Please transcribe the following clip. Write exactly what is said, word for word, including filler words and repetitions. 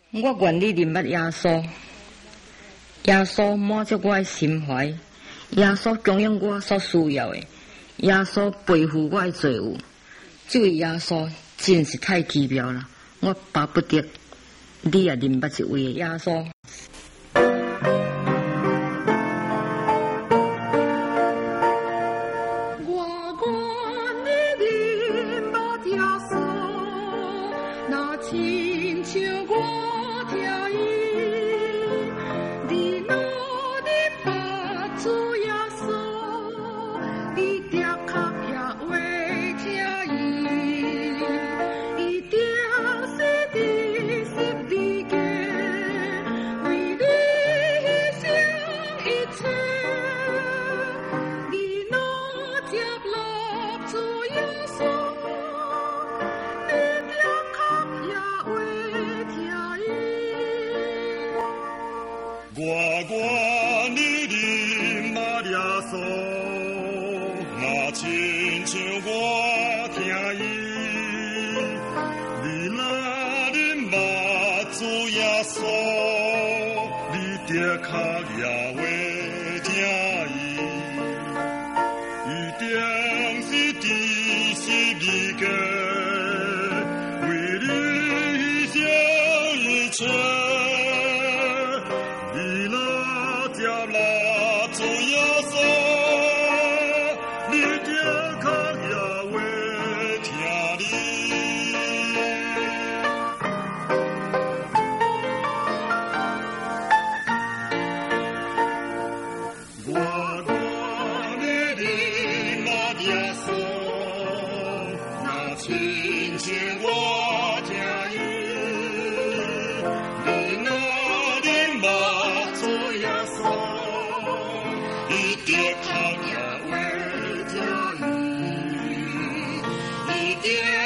我愿你认捌耶稣，耶稣满足我的心怀，耶稣供应我所需要的，耶稣背负我的罪恶。这位耶稣真是太奇妙了，我巴不得你也认捌这位耶稣。 Yeah.